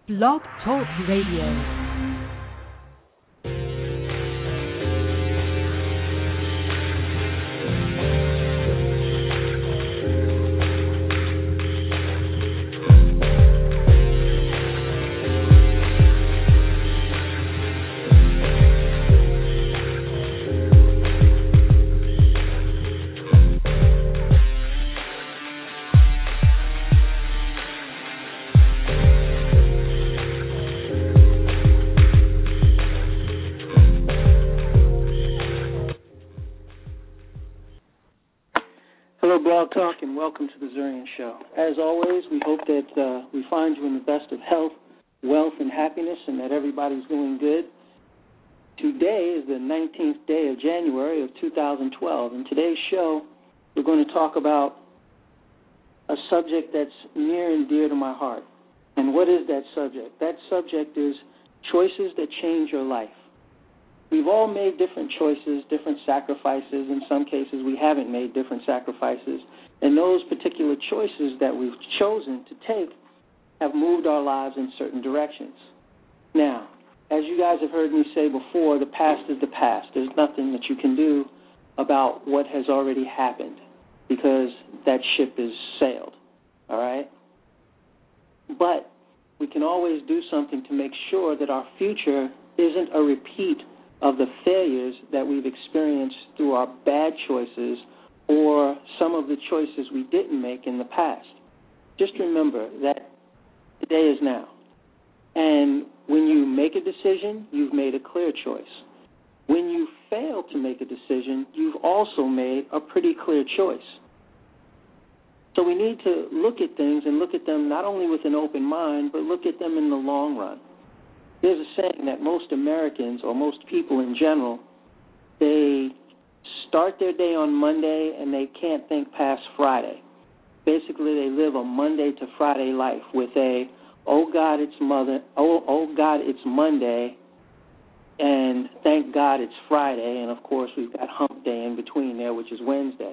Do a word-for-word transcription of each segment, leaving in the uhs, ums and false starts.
Blog Talk Radio. Blog Talk, and welcome to the Zurian Show. As always, we hope that uh, we find you in the best of health, wealth, and happiness, and that everybody's doing good. Today is the nineteenth day of January of two thousand twelve. In today's show, we're going to talk about a subject that's near and dear to my heart. And what is that subject? That subject is choices that change your life. We've all made different choices, different sacrifices. In some cases, we haven't made different sacrifices. And those particular choices that we've chosen to take have moved our lives in certain directions. Now, as you guys have heard me say before, the past is the past. There's nothing that you can do about what has already happened because that ship is sailed, all right? But we can always do something to make sure that our future isn't a repeat of the failures that we've experienced through our bad choices or some of the choices we didn't make in the past. Just remember that the day is now. And when you make a decision, you've made a clear choice. When you fail to make a decision, you've also made a pretty clear choice. So we need to look at things and look at them not only with an open mind, but look at them in the long run. There's a saying that most Americans, or most people in general, they start their day on Monday and they can't think past Friday. Basically, they live a Monday to Friday life with a, oh God, it's mother, oh, oh God, it's Monday, and thank God it's Friday, and of course we've got hump day in between there, which is Wednesday.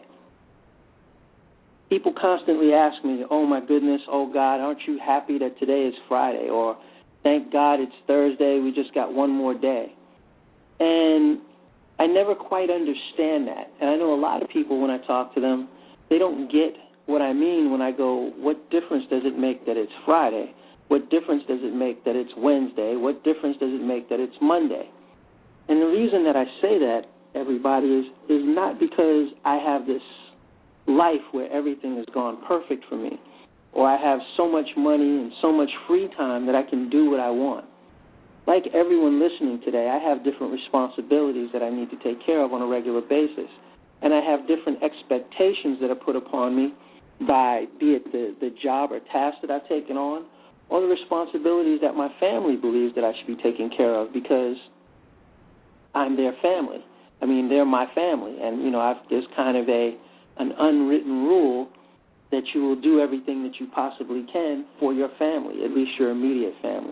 People constantly ask me, oh my goodness, oh God, aren't you happy that today is Friday? Or thank God it's Thursday, we just got one more day. And I never quite understand that. And I know a lot of people, when I talk to them, they don't get what I mean when I go, what difference does it make that it's Friday? What difference does it make that it's Wednesday? What difference does it make that it's Monday? And the reason that I say that, everybody, is, is not because I have this life where everything has gone perfect for me, or I have so much money and so much free time that I can do what I want. Like everyone listening today, I have different responsibilities that I need to take care of on a regular basis. And I have different expectations that are put upon me by, be it the, the job or task that I've taken on, or the responsibilities that my family believes that I should be taking care of because I'm their family. I mean, they're my family. And, you know, I've, there's kind of a an unwritten rule that you will do everything that you possibly can for your family, at least your immediate family.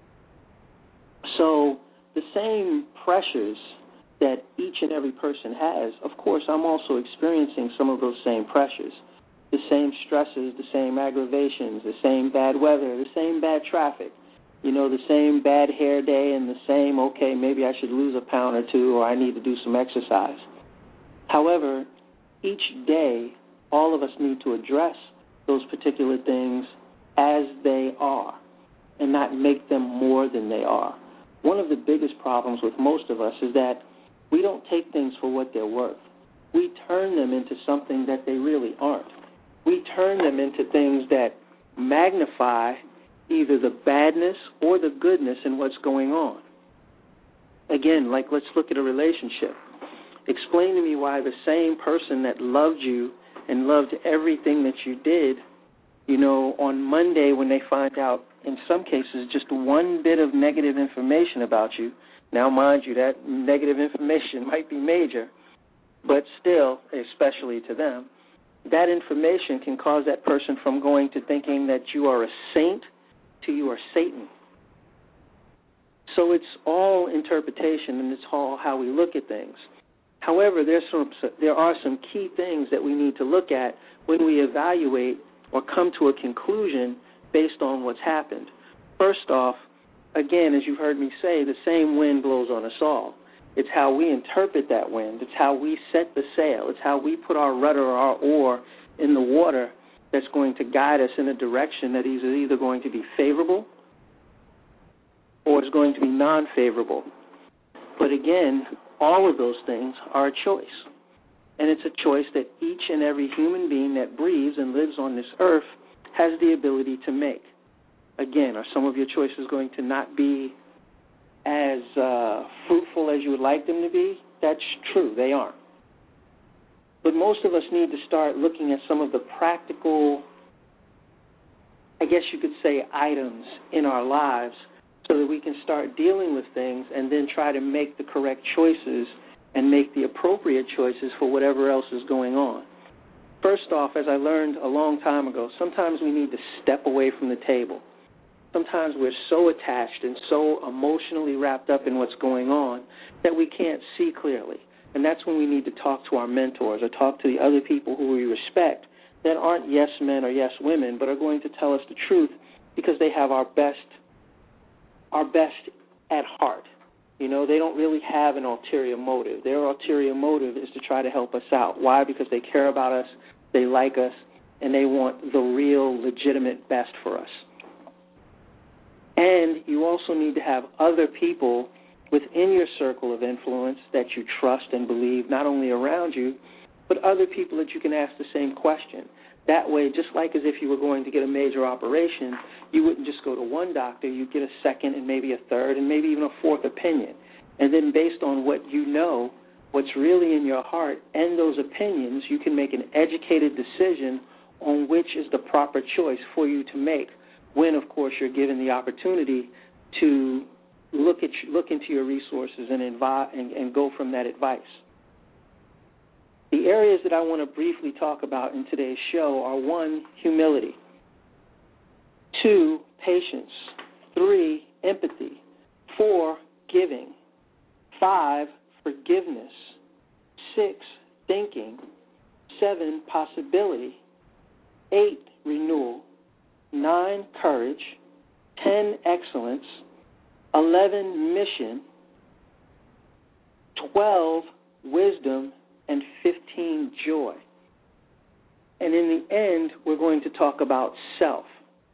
So the same pressures that each and every person has, of course, I'm also experiencing some of those same pressures, the same stresses, the same aggravations, the same bad weather, the same bad traffic, you know, the same bad hair day and the same, okay, maybe I should lose a pound or two or I need to do some exercise. However, each day, all of us need to address those particular things as they are and not make them more than they are. One of the biggest problems with most of us is that we don't take things for what they're worth. We turn them into something that they really aren't. We turn them into things that magnify either the badness or the goodness in what's going on. Again, like let's look at a relationship. Explain to me why the same person that loved you and loved everything that you did, you know, on Monday when they find out, in some cases, just one bit of negative information about you. Now, mind you, that negative information might be major, but still, especially to them, that information can cause that person from going to thinking that you are a saint to you are Satan. So it's all interpretation, and it's all how we look at things. However, there's some, there are some key things that we need to look at when we evaluate or come to a conclusion based on what's happened. First off, again, as you've heard me say, the same wind blows on us all. It's how we interpret that wind. It's how we set the sail. It's how we put our rudder or our oar in the water that's going to guide us in a direction that is either going to be favorable or is going to be non-favorable. But again, all of those things are a choice. And it's a choice that each and every human being that breathes and lives on this earth has the ability to make. Again, are some of your choices going to not be as uh, fruitful as you would like them to be? That's true, they aren't. But most of us need to start looking at some of the practical, I guess you could say, items in our lives so that we can start dealing with things and then try to make the correct choices and make the appropriate choices for whatever else is going on. First off, as I learned a long time ago, sometimes we need to step away from the table. Sometimes we're so attached and so emotionally wrapped up in what's going on that we can't see clearly. And that's when we need to talk to our mentors or talk to the other people who we respect that aren't yes men or yes women, but are going to tell us the truth because they have our best, our best at heart. You know, they don't really have an ulterior motive. Their ulterior motive is to try to help us out. Why? Because they care about us, they like us, and they want the real, legitimate best for us. And you also need to have other people within your circle of influence that you trust and believe, not only around you, but other people that you can ask the same question. That way, just like as if you were going to get a major operation, you wouldn't just go to one doctor, you'd get a second and maybe a third and maybe even a fourth opinion. And then based on what you know, what's really in your heart, and those opinions, you can make an educated decision on which is the proper choice for you to make when, of course, you're given the opportunity to look at look into your resources and, advise, and, and go from that advice. The areas that I want to briefly talk about in today's show are, one, humility, two, patience, three, empathy, four, giving, five, forgiveness, six, thinking, seven, possibility, eight, renewal, nine, courage, ten, excellence, eleven, mission, twelve, wisdom, and fifteen, joy. And in the end, we're going to talk about self.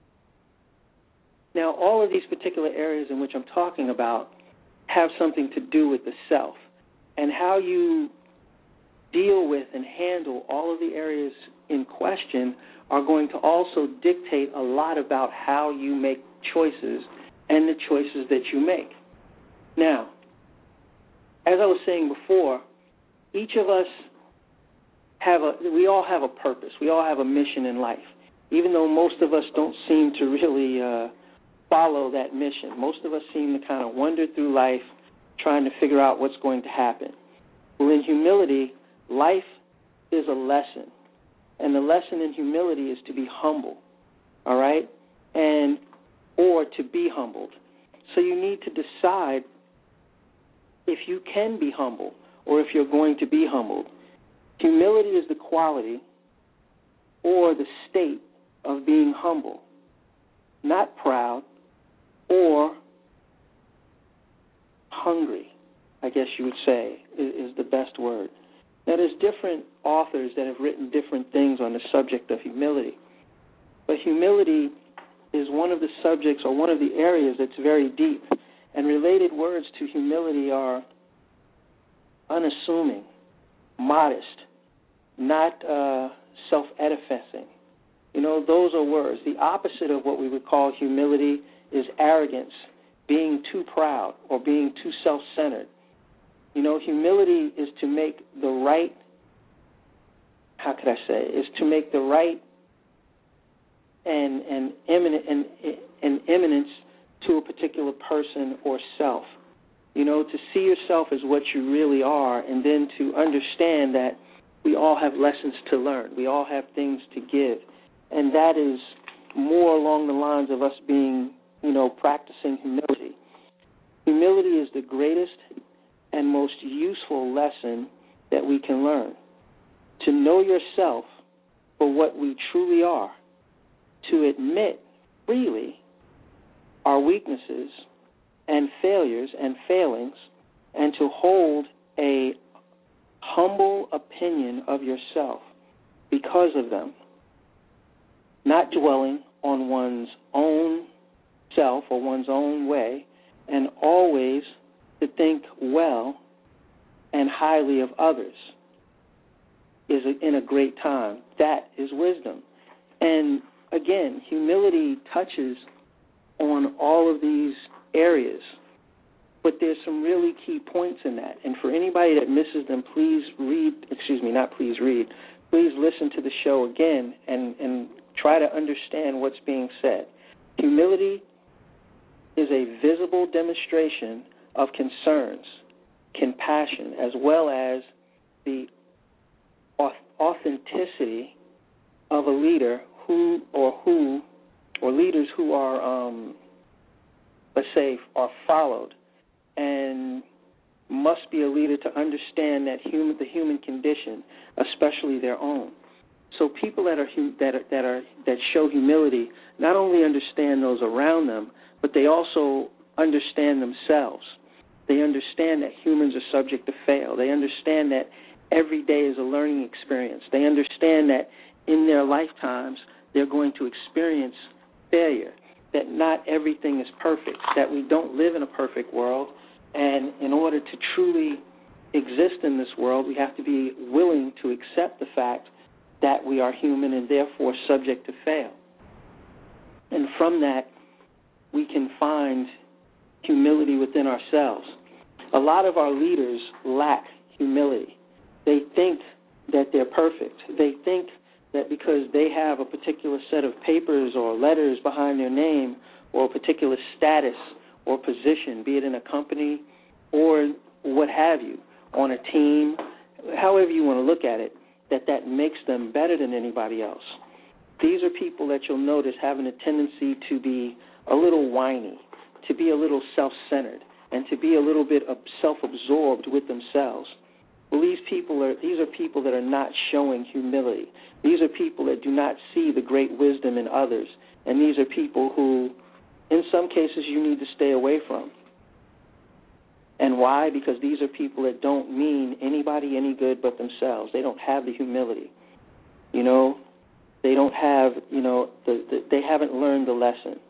Now, all of these particular areas in which I'm talking about have something to do with the self, and how you deal with and handle all of the areas in question are going to also dictate a lot about how you make choices and the choices that you make. Now, as I was saying before, each of us have a, we all have a purpose. We all have a mission in life, even though most of us don't seem to really uh, follow that mission. Most of us seem to kind of wander through life trying to figure out what's going to happen. Well, in humility, life is a lesson, and the lesson in humility is to be humble, all right, and or to be humbled. So you need to decide if you can be humble or if you're going to be humbled. Humility is the quality or the state of being humble, not proud or hungry, I guess you would say, is, is the best word. Now, there's different authors that have written different things on the subject of humility, but humility is one of the subjects or one of the areas that's very deep, and related words to humility are unassuming, modest, not uh, self-edifying. You know, those are words. The opposite of what we would call humility is arrogance, being too proud or being too self-centered. You know, humility is to make the right, how could I say, is to make the right and and eminent and, and eminence to a particular person or self. You know, to see yourself as what you really are, and then to understand that we all have lessons to learn. We all have things to give. And that is more along the lines of us being, you know, practicing humility. Humility is the greatest and most useful lesson that we can learn. To know yourself for what we truly are, to admit freely our weaknesses and failures and failings, and to hold a humble opinion of yourself because of them, not dwelling on one's own self or one's own way, and always to think well and highly of others is in a great time. That is wisdom. And again, humility touches on all of these areas, but there's some really key points in that. And for anybody that misses them, please read, excuse me, not please read, please listen to the show again and, and try to understand what's being said. Humility is a visible demonstration of concerns, compassion, as well as the authenticity of a leader who or who or leaders who are, um, let's say, are followed, and must be a leader to understand that human, the human condition, especially their own. So people that are that are, that are that show humility not only understand those around them, but they also understand themselves. They understand that humans are subject to fail. They understand that every day is a learning experience. They understand that in their lifetimes they're going to experience failure, that not everything is perfect, that we don't live in a perfect world, and in order to truly exist in this world, we have to be willing to accept the fact that we are human and therefore subject to fail. And from that, we can find humility within ourselves. A lot of our leaders lack humility. They think that they're perfect. They think that because they have a particular set of papers or letters behind their name or a particular status or position, be it in a company or what have you, on a team, however you want to look at it, that that makes them better than anybody else. These are people that you'll notice having a tendency to be a little whiny, to be a little self-centered, and to be a little bit self-absorbed with themselves. Well, these people are these are people that are not showing humility. These are people that do not see the great wisdom in others, and these are people who, in some cases, you need to stay away from. And why? Because these are people that don't mean anybody any good but themselves. They don't have the humility. You know, they don't have, you know, the, the, they haven't learned the lesson.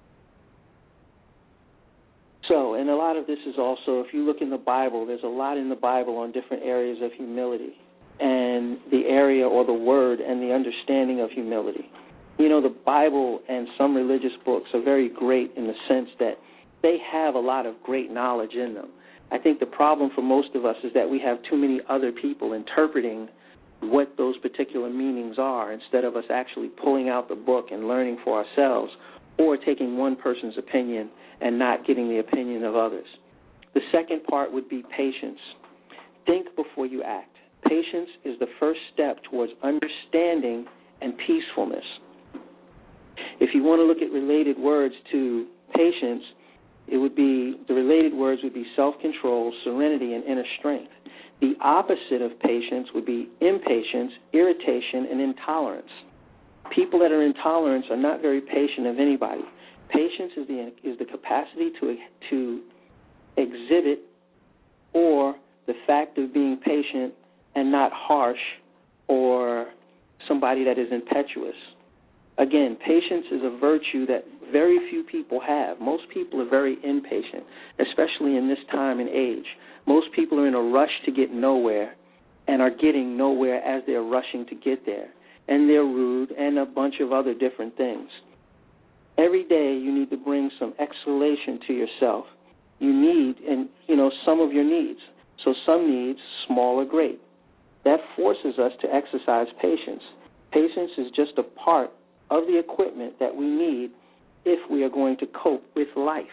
So, and a lot of this is also, if you look in the Bible, there's a lot in the Bible on different areas of humility and the area or the word and the understanding of humility. You know, the Bible and some religious books are very great in the sense that they have a lot of great knowledge in them. I think the problem for most of us is that we have too many other people interpreting what those particular meanings are instead of us actually pulling out the book and learning for ourselves, or taking one person's opinion and not getting the opinion of others. The second part would be patience. Think before you act. Patience is the first step towards understanding and peacefulness. If you want to look at related words to patience, it would be, the related words would be self-control, serenity, and inner strength. The opposite of patience would be impatience, irritation, and intolerance. People that are intolerant are not very patient of anybody. Patience is the is the capacity to to exhibit, or the fact of being patient and not harsh or somebody that is impetuous. Again, patience is a virtue that very few people have. Most people are very impatient, especially in this time and age. Most people are in a rush to get nowhere and are getting nowhere as they're rushing to get there. And they're rude and a bunch of other different things. Every day you need to bring some exhalation to yourself. You need, and you know, some of your needs. So some needs, small or great. That forces us to exercise patience. Patience is just a part of the equipment that we need if we are going to cope with life.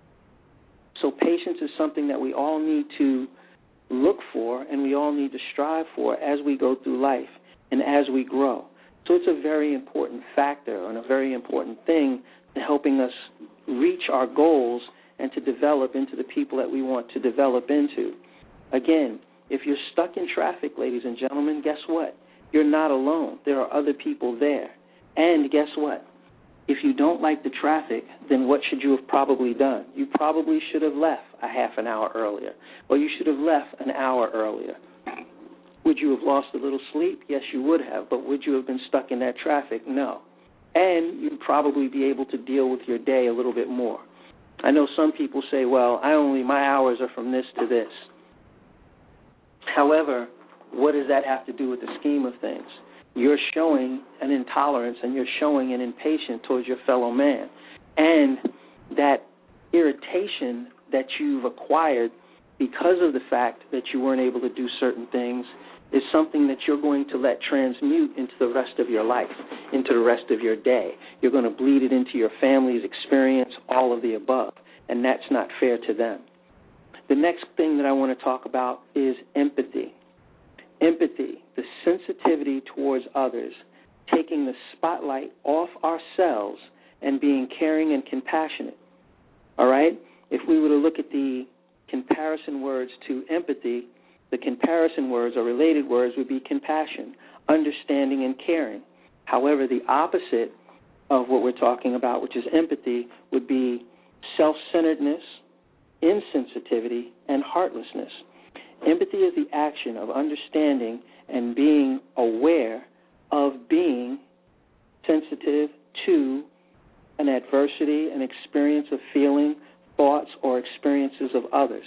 So patience is something that we all need to look for and we all need to strive for as we go through life and as we grow. So it's a very important factor and a very important thing to helping us reach our goals and to develop into the people that we want to develop into. Again, if you're stuck in traffic, ladies and gentlemen, guess what? You're not alone. There are other people there. And guess what? If you don't like the traffic, then what should you have probably done? You probably should have left a half an hour earlier, or you should have left an hour earlier. Would you have lost a little sleep? Yes, you would have, but would you have been stuck in that traffic? No. And you'd probably be able to deal with your day a little bit more. I know some people say, well, I only, my hours are from this to this. However, what does that have to do with the scheme of things? You're showing an intolerance and you're showing an impatience towards your fellow man. And that irritation that you've acquired because of the fact that you weren't able to do certain things is something that you're going to let transmute into the rest of your life, into the rest of your day. You're going to bleed it into your family's experience, all of the above, and that's not fair to them. The next thing that I want to talk about is empathy. Empathy, the sensitivity towards others, taking the spotlight off ourselves and being caring and compassionate. All right? If we were to look at the comparison words to empathy, the comparison words or related words would be compassion, understanding, and caring. However, the opposite of what we're talking about, which is empathy, would be self-centeredness, insensitivity, and heartlessness. Empathy is the action of understanding and being aware of being sensitive to an adversity, an experience of feeling, thoughts, or experiences of others.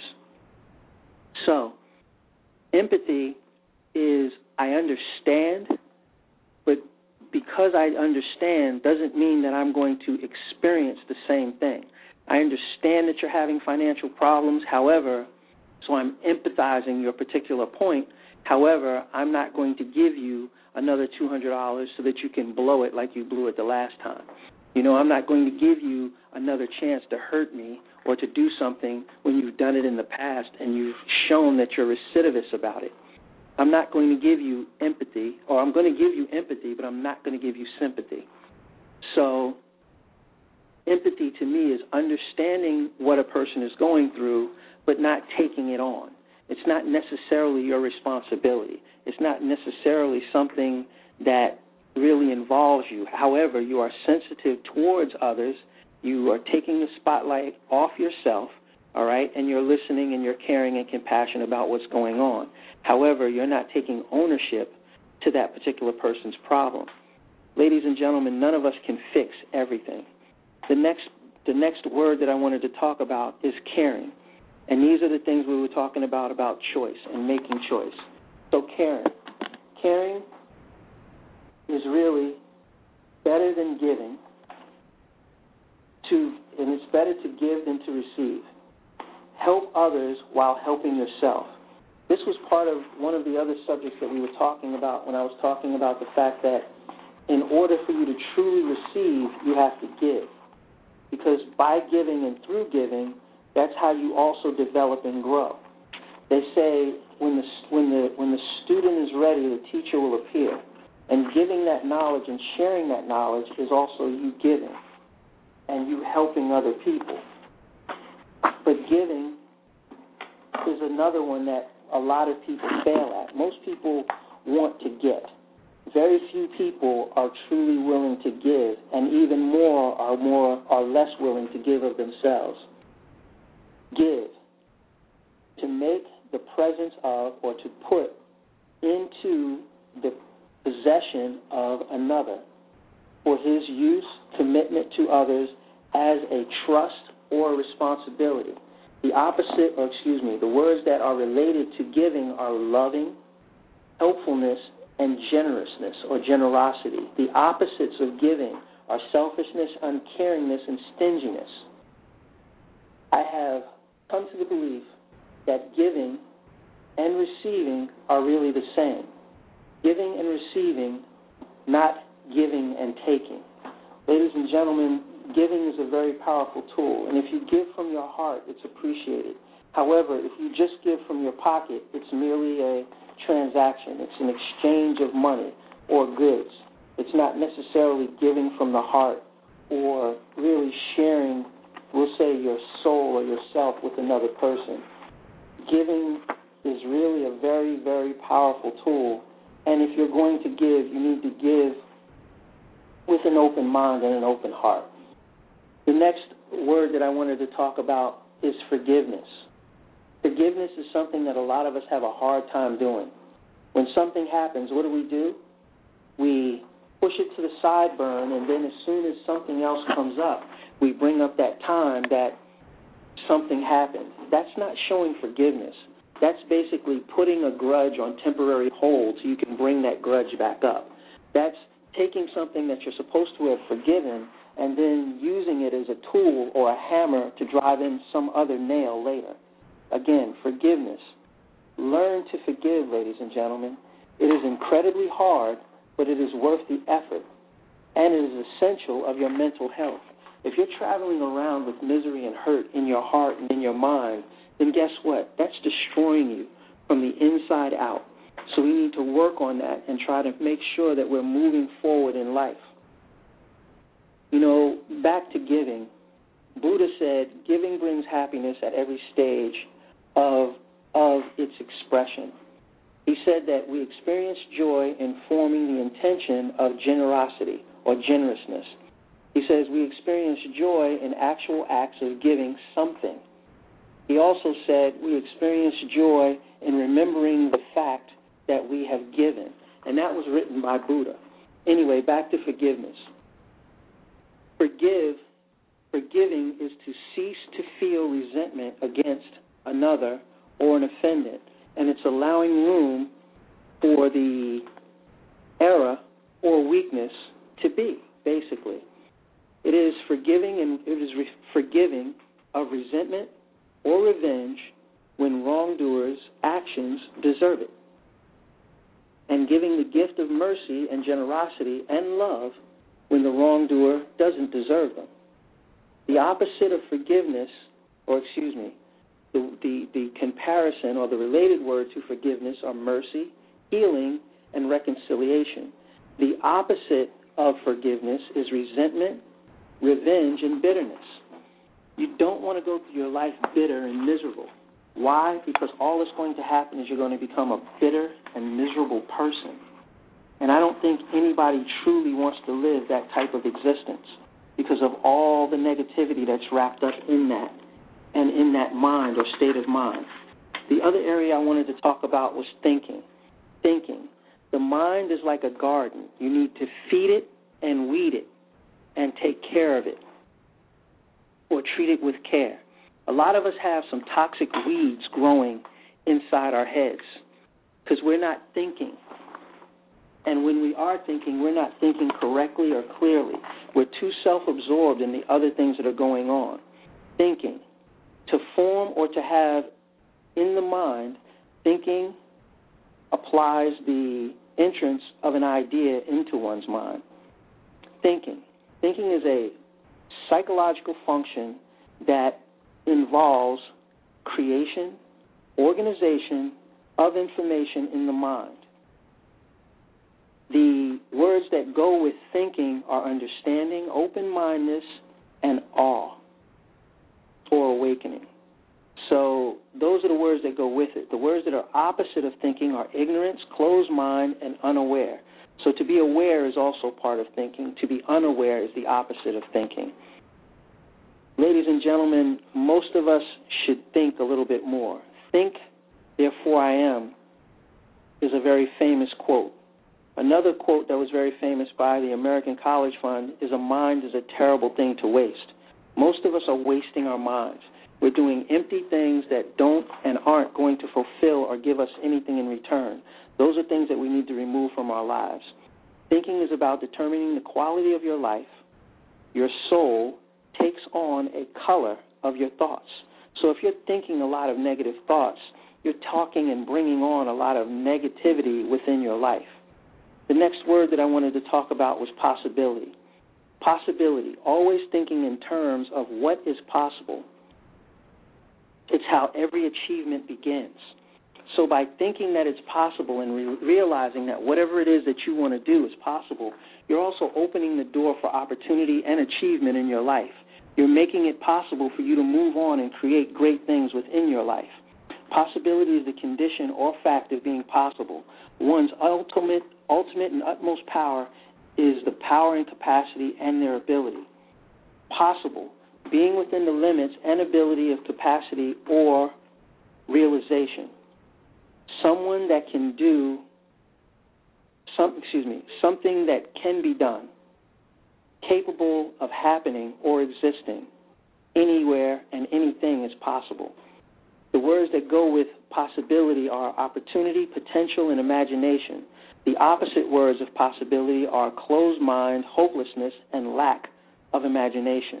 So, empathy is I understand, but because I understand doesn't mean that I'm going to experience the same thing. I understand that you're having financial problems, however, so I'm empathizing your particular point. However, I'm not going to give you another two hundred dollars so that you can blow it like you blew it the last time. You know, I'm not going to give you another chance to hurt me or to do something when you've done it in the past and you've shown that you're recidivist about it. I'm not going to give you empathy, or I'm going to give you empathy, but I'm not going to give you sympathy. So empathy to me is understanding what a person is going through, but not taking it on. It's not necessarily your responsibility. It's not necessarily something that really involves you. However, you are sensitive towards others. You are taking the spotlight off yourself, all right, and you're listening and you're caring and compassionate about what's going on. However, you're not taking ownership to that particular person's problem. Ladies and gentlemen, none of us can fix everything. The next, the next word that I wanted to talk about is caring. And these are the things we were talking about, about choice and making choice. So caring. Caring is really better than giving, to, and it's better to give than to receive. Help others while helping yourself. This was part of one of the other subjects that we were talking about when I was talking about the fact that in order for you to truly receive, you have to give. Because by giving and through giving, that's how you also develop and grow. They say when the, when the, when the student is ready, the teacher will appear. And giving that knowledge and sharing that knowledge is also you giving and you helping other people. But giving is another one that a lot of people fail at. Most people want to get. Very few people are truly willing to give, and even more are more are less willing to give of themselves. Give. To make the presence of, or to put into the possession of another for his use, commitment to others as a trust or a responsibility. The opposite, or excuse me, the words that are related to giving are loving, helpfulness, and generousness or generosity. The opposites of giving are selfishness, uncaringness, and stinginess. I have come to the belief that giving and receiving are really the same. Giving and receiving, not giving and taking. Ladies and gentlemen, giving is a very powerful tool, and if you give from your heart, it's appreciated. However, if you just give from your pocket, it's merely a transaction. It's an exchange of money or goods. It's not necessarily giving from the heart or really sharing, we'll say, your soul or yourself with another person. Giving is really a very, very powerful tool, and if you're going to give, you need to give with an open mind and an open heart. The next word that I wanted to talk about is forgiveness. Forgiveness is something that a lot of us have a hard time doing. When something happens, what do we do? We push it to the sideburn, and then as soon as something else comes up, we bring up that time that something happened. That's not showing forgiveness. That's basically putting a grudge on temporary hold so you can bring that grudge back up. That's taking something that you're supposed to have forgiven and then using it as a tool or a hammer to drive in some other nail later. Again, forgiveness. Learn to forgive, ladies and gentlemen. It is incredibly hard, but it is worth the effort, and it is essential of your mental health. If you're traveling around with misery and hurt in your heart and in your mind, then guess what? That's destroying you from the inside out. So we need to work on that and try to make sure that we're moving forward in life. You know, back to giving, Buddha said giving brings happiness at every stage of, of its expression. He said that we experience joy in forming the intention of generosity or generousness. He says we experience joy in actual acts of giving something. He also said we experience joy in remembering the fact that we have given. And that was written by Buddha. Anyway, back to forgiveness. Forgive, forgiving is to cease to feel resentment against another or an offendant. And it's allowing room for the error or weakness to be, basically. It is forgiving and it is re- forgiving of resentment or revenge when wrongdoers' actions deserve it, and giving the gift of mercy and generosity and love when the wrongdoer doesn't deserve them. The opposite of forgiveness, or excuse me, the, the, the comparison or the related word to forgiveness are mercy, healing, and reconciliation. The opposite of forgiveness is resentment, revenge, and bitterness. You don't want to go through your life bitter and miserable. Why? Because all that's going to happen is you're going to become a bitter and miserable person. And I don't think anybody truly wants to live that type of existence because of all the negativity that's wrapped up in that and in that mind or state of mind. The other area I wanted to talk about was thinking. Thinking. The mind is like a garden. You need to feed it and weed it and take care of it or treat it with care. A lot of us have some toxic weeds growing inside our heads because we're not thinking. And when we are thinking, we're not thinking correctly or clearly. We're too self-absorbed in the other things that are going on. Thinking. To form or to have in the mind, thinking applies the entrance of an idea into one's mind. Thinking. Thinking is a psychological function that involves creation, organization of information in the mind. The words that go with thinking are understanding, open-mindedness, and awe, or awakening. So those are the words that go with it. The words that are opposite of thinking are ignorance, closed mind, and unaware. So to be aware is also part of thinking. To be unaware is the opposite of thinking. Ladies and gentlemen, most of us should think a little bit more. Think, therefore I am, is a very famous quote. Another quote that was very famous by the American College Fund is a mind is a terrible thing to waste. Most of us are wasting our minds. We're doing empty things that don't and aren't going to fulfill or give us anything in return. Those are things that we need to remove from our lives. Thinking is about determining the quality of your life. Your soul takes on a color of your thoughts. So if you're thinking a lot of negative thoughts, you're talking and bringing on a lot of negativity within your life. The next word that I wanted to talk about was possibility. Possibility, always thinking in terms of what is possible. It's how every achievement begins. So by thinking that it's possible and re- realizing that whatever it is that you want to do is possible, you're also opening the door for opportunity and achievement in your life. You're making it possible for you to move on and create great things within your life. Possibility is the condition or fact of being possible. One's ultimate, ultimate and utmost power is the power and capacity and their ability. Possible, being within the limits and ability of capacity or realization. Someone that can do some, excuse me, something that can be done, capable of happening or existing anywhere and anything is possible. The words that go with possibility are opportunity, potential, and imagination. The opposite words of possibility are closed mind, hopelessness, and lack of imagination.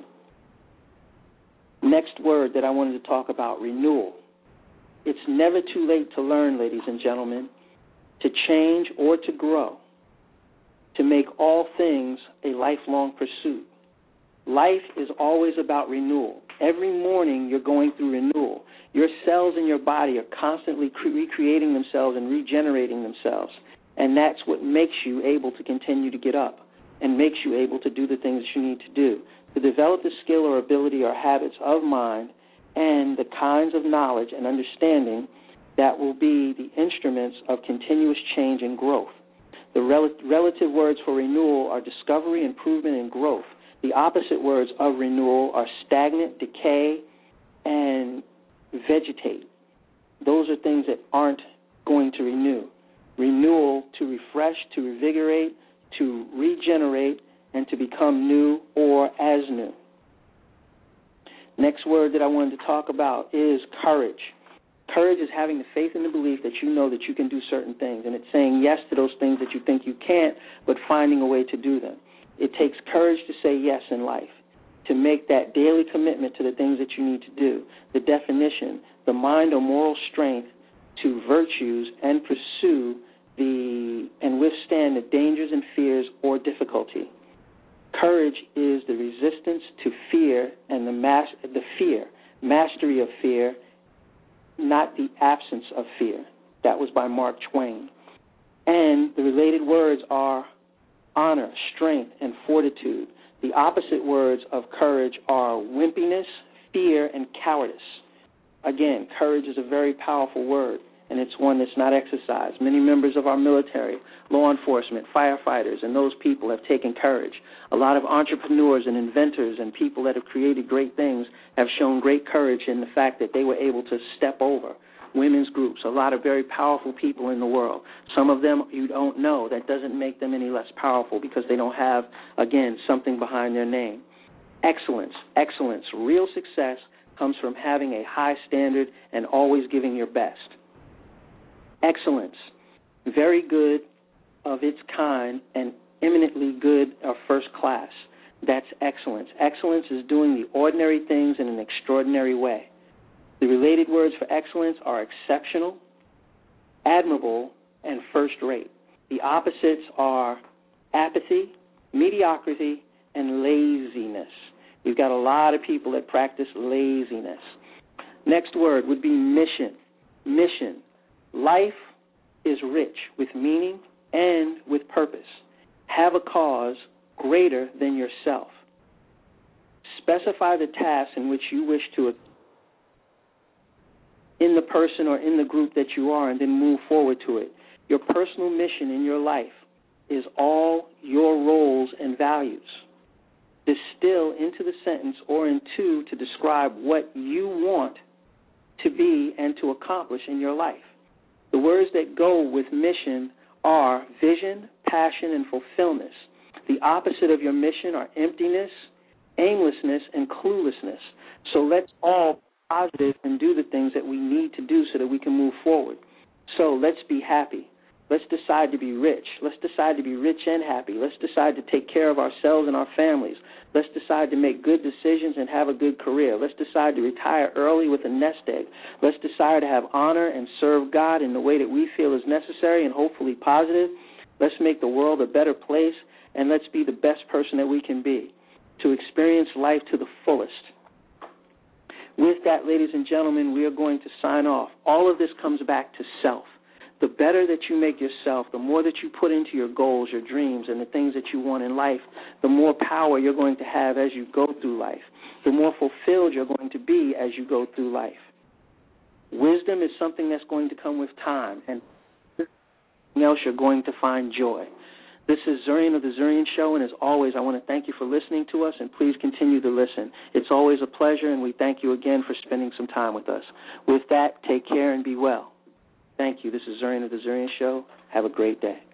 Next word that I wanted to talk about, renewal. It's never too late to learn, ladies and gentlemen, to change or to grow, to make all things a lifelong pursuit. Life is always about renewal. Every morning you're going through renewal. Your cells in your body are constantly cre- recreating themselves and regenerating themselves, and that's what makes you able to continue to get up and makes you able to do the things that you need to do, to develop the skill or ability or habits of mind and the kinds of knowledge and understanding that will be the instruments of continuous change and growth. The rel- relative words for renewal are discovery, improvement, and growth. The opposite words of renewal are stagnant, decay, and vegetate. Those are things that aren't going to renew. Renewal, to refresh, to revigorate, to regenerate, and to become new or as new. Next word that I wanted to talk about is courage. Courage is having the faith and the belief that you know that you can do certain things, and it's saying yes to those things that you think you can't, but finding a way to do them. It takes courage to say yes in life, to make that daily commitment to the things that you need to do. The definition, the mind or moral strength to virtues and pursue the and withstand the dangers and fears or difficulty. Courage is the resistance to fear and the mas- the fear, mastery of fear, not the absence of fear. That was by Mark Twain. And the related words are honor, strength, and fortitude. The opposite words of courage are wimpiness, fear, and cowardice. Again, courage is a very powerful word, and it's one that's not exercised. Many members of our military, law enforcement, firefighters, and those people have taken courage. A lot of entrepreneurs and inventors and people that have created great things have shown great courage in the fact that they were able to step over. Women's groups, a lot of very powerful people in the world. Some of them you don't know. That doesn't make them any less powerful because they don't have, again, something behind their name. Excellence, excellence, real success comes from having a high standard and always giving your best. Excellence, very good of its kind and eminently good or first class. That's excellence. Excellence is doing the ordinary things in an extraordinary way. The related words for excellence are exceptional, admirable, and first rate. The opposites are apathy, mediocrity, and laziness. You've got a lot of people that practice laziness. Next word would be mission. Mission. Life is rich with meaning and with purpose. Have a cause greater than yourself. Specify the task in which you wish to in the person or in the group that you are, and then move forward to it. Your personal mission in your life is all your roles and values. Distill into the sentence or into to describe what you want to be and to accomplish in your life. The words that go with mission are vision, passion, and fulfillment. The opposite of your mission are emptiness, aimlessness, and cluelessness. So let's all positive and do the things that we need to do so that we can move forward. So let's be happy. Let's decide to be rich. Let's decide to be rich and happy. Let's decide to take care of ourselves and our families. Let's decide to make good decisions and have a good career. Let's decide to retire early with a nest egg. Let's decide to have honor and serve God in the way that we feel is necessary and hopefully positive. Let's make the world a better place, and let's be the best person that we can be to experience life to the fullest. With that, ladies and gentlemen, we are going to sign off. All of this comes back to self. The better that you make yourself, the more that you put into your goals, your dreams, and the things that you want in life, the more power you're going to have as you go through life, the more fulfilled you're going to be as you go through life. Wisdom is something that's going to come with time, and everything else you're going to find joy. This is Zurian of the Zurian Show, and as always, I want to thank you for listening to us, and please continue to listen. It's always a pleasure, and we thank you again for spending some time with us. With that, take care and be well. Thank you. This is Zurian of the Zurian Show. Have a great day.